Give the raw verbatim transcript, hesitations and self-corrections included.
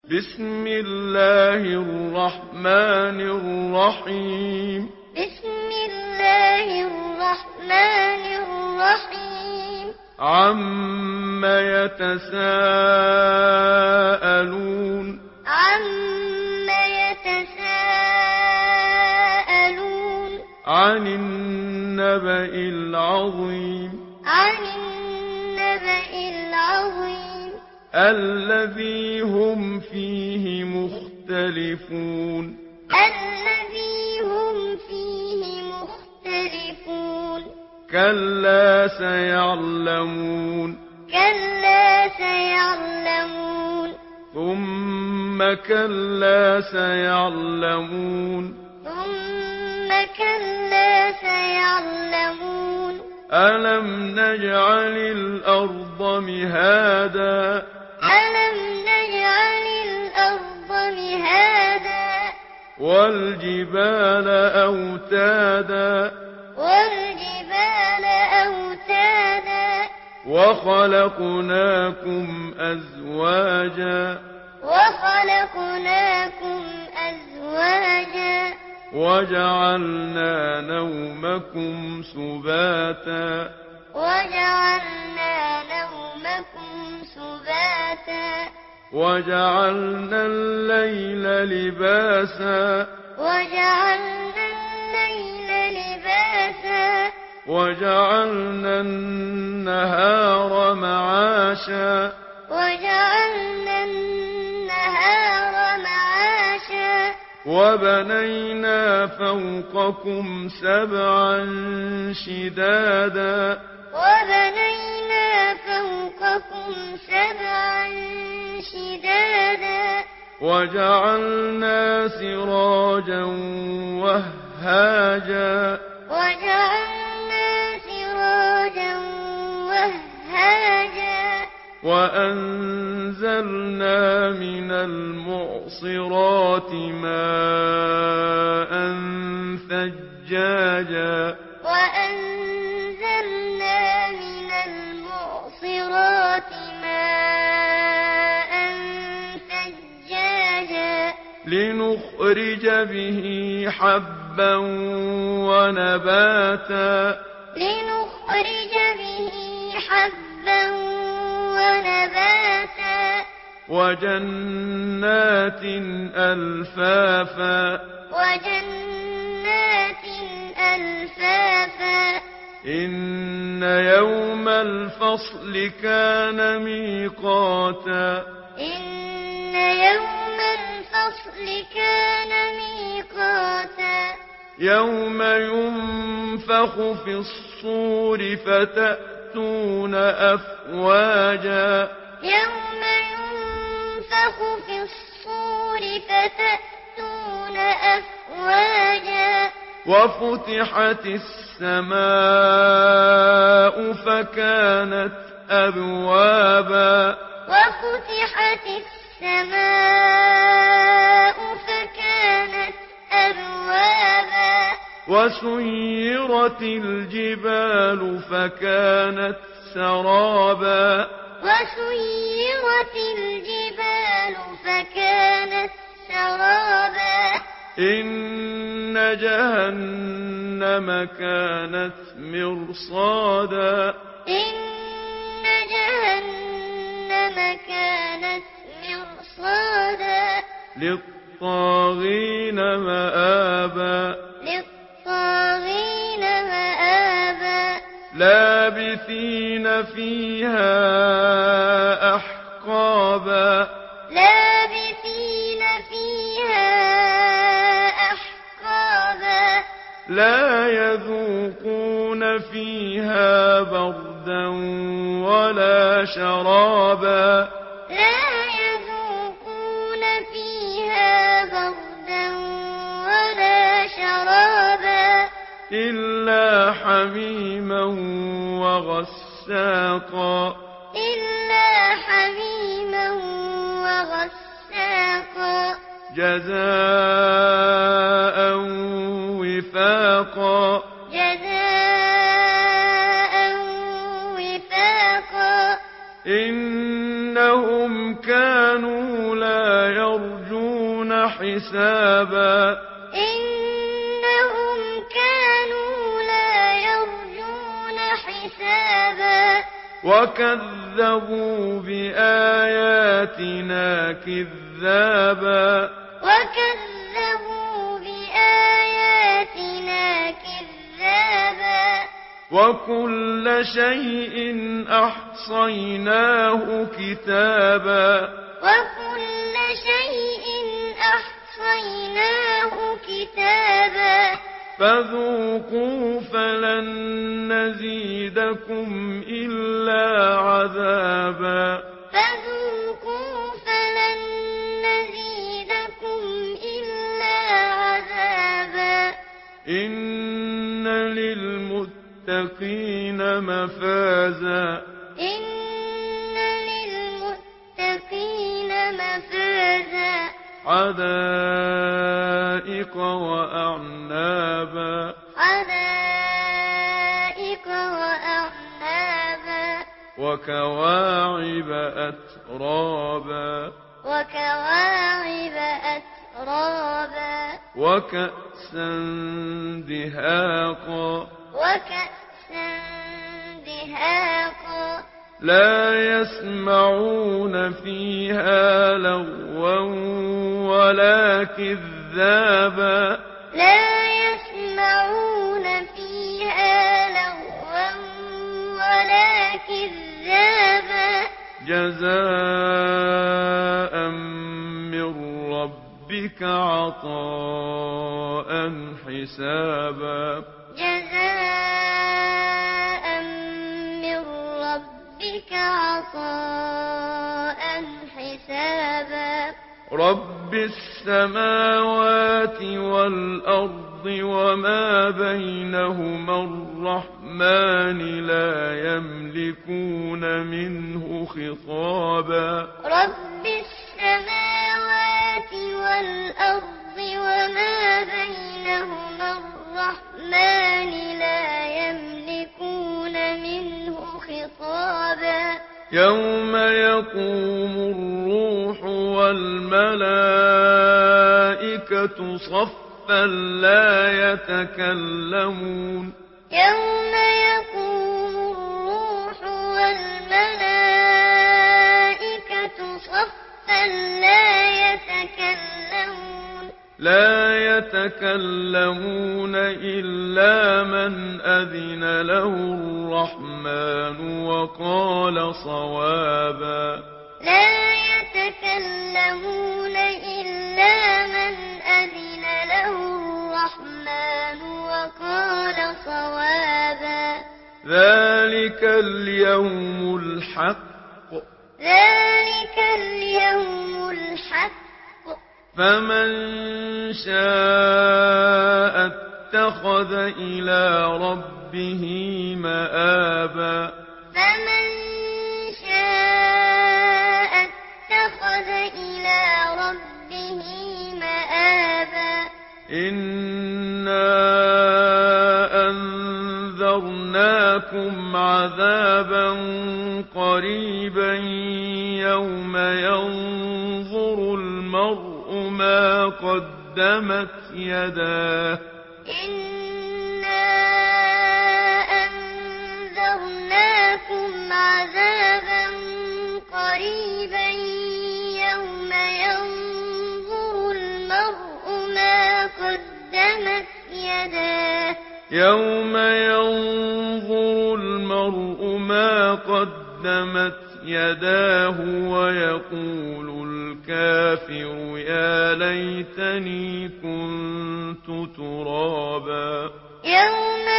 بسم الله الرحمن الرحيم بسم الله الرحمن الرحيم عم يتساءلون عم يتساءلون عن النبأ العظيم عن النبأ العظيم الذي هم فيه مختلفون الذي هم فيه مختلفون كلا سيعلمون كلا سيعلمون ثم كلا سيعلمون ثم كلا سيعلمون ألم نجعل الأرض مهادا ألم نجعل الأرض مهادا والجبال أوتادا والجبال أوتادا وخلقناكم أزواجا وخلقناكم أزواجا وجعلنا نومكم سباتا وجعلنا نومكم سباتا وجعلنا الليل لباسا وجعلنا الليل لباسا وجعلنا النهار معاشا وجعلنا النهار معاشا وبنينا فوقكم سبعا شدادا وبنينا فوقكم سبعا شدادا وجعلنا سراجا وهاجا وجعلنا سراجا وهاجا وأنزلنا من المعصرات ماء ثجاجا وأنزلنا من المعصرات ماء ثجاجا لنخرج به حبا ونباتا لنخرج به حبا ونباتا وجنات ألفافا وجنات ألفافا إن يوم الفصل كان ميقاتا إن يوم الفصل كان ميقاتا يوم ينفخ في الصور فتأتون أفواجا يوم ينفخ في الصور فتأتون أفواجا وفتحت السماء فكانت أبوابا وفتحت السماء فكانت أبوابا وسيرت الجبال فكانت سرابا وسيرت الجبال فكانت سرابا إن جهنم كانت مرصادا إن جهنم كانت مرصادا للطاغين مآبا للطاغين مآبا لابثين فيها أحقابا لابثين فيها أحقابا لا يذوقون فيها بردا ولا شرابا لا يذوقون فيها بردا ولا شرابا إلا حميما وغساقا إلا حميما وغساقا جزاء وفاقا جزاء وفاقا إنهم كانوا لا حسابا إنهم كانوا لا يرجون حسابا وكذبوا بآياتنا كذابا وكذبوا بآياتنا كذابا وكل شيء أحصيناه كتابا وكل شيء أحصيناه كتابا فذوقوا فلن نزيدكم إلا عذابا فذوقوا فلن نزيدكم إلا عذابا إن للمتقين مفازا إن للمتقين مفازا حدائق وأعنابا حدائق وأعنابا وكواعب أترابا وكواعب أترابا وكأسا دهاقا وكأسا دهاقا لا يسمعون فيها لغوا ولا كذابا لا يسمعون فيها لغوا ولا كذابا جزاء من ربك عطاء حسابا جزاء من ربك عطاء حسابا رب السماوات والأرض وما بينهما الرحمن لا يملكون منه خطابا رب السماوات والأرض وما بينهما الرحمن لا يملكون منه خطابا يوم يقوم الروح والملائكة صفا لا يتكلمون يوم يقوم الروح والملائكة صفا لا يتكلمون لا يتكلمون إلا من أذن له الرحمن وقال صوابا لا يتكلمون إلا من أذن له الرحمن وقال صوابا ذلك اليوم الحق ذلك اليوم الحق فمن شاء اتخذ إلى ربه مآبا فمن شاء اتخذ إلى ربه مآبا إنا أنذرناكم عذابا قريبا يوم ينظر المرء ما قدمت يداه إنا أنذرناكم عذابا قريبا يوم ينظر المرء ما قدمت يداه يوم ينظر المرء ما قدمت يداه ويقول الكافر يا ليتني كنت ترابا يوم